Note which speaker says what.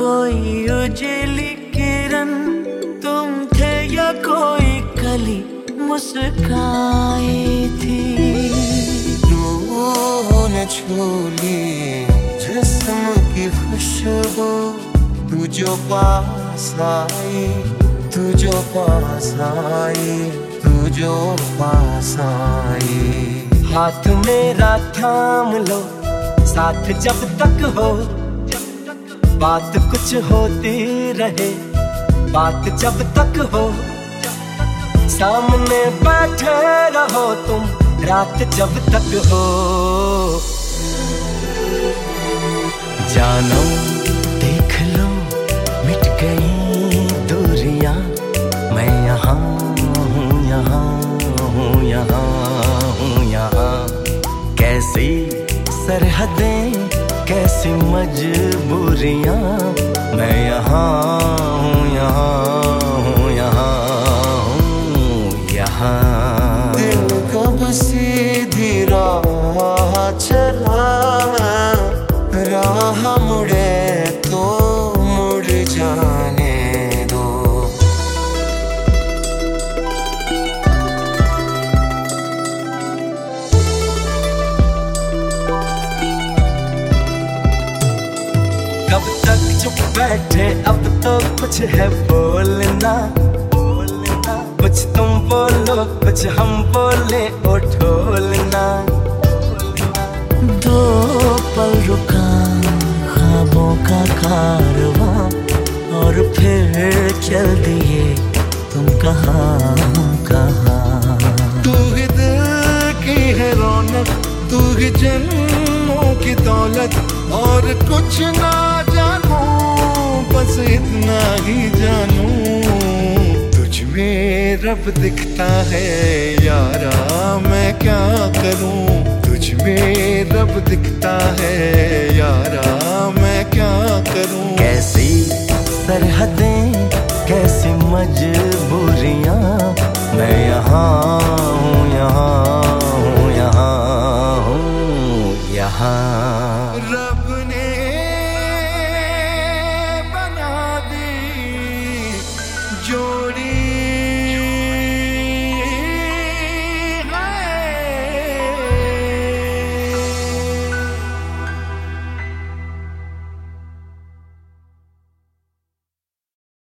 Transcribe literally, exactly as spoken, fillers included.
Speaker 1: कोई उजली किरण तुम थे या कोई कली मुस्काई थी।
Speaker 2: रूह ने छू ली जिस्म की खुशबू, तू जो पास आई, तू जो पास आई, तू जो पास आई।
Speaker 1: हाथ मेरा थाम लो साथ जब तक हो, बात कुछ होती रहे बात जब तक हो। सामने बैठे रहो तुम रात जब तक हो। जानो देख लो मिट गई दूरियां, मैं यहाँ हूँ यहाँ हूँ यहाँ हूँ यहाँ। कैसी सरहदें कैसी मजबूरियां, मैं यहाँ हूँ यहाँ हूँ यहाँ हूँ यहाँ।
Speaker 2: दिल कब सीधी राह चला, राह मुड़े तो मुड़ जाने दो।
Speaker 1: कब तक चुप बैठे अब तो कुछ है बोलना, बोलना कुछ तुम बोलो कुछ हम बोले ओ ढोलना। दो पल रुका ख्वाबों का कारवां, और फिर चल दिए तुम कहाँ कहाँ।
Speaker 2: तू ही दिल की है रौनक, तू ही जन्मों की दौलत, और कुछ ना जानू बस इतना ही जानू। तुझ में रब दिखता है यारा मैं क्या करूं, तुझ में रब दिखता है यारा मैं क्या करूं।
Speaker 1: कैसी सरहदें कैसी मजबूरियां, मैं यहाँ हूँ यहाँ हूँ यहाँ हूँ यहाँ।
Speaker 2: रब ने बना दी जोड़ी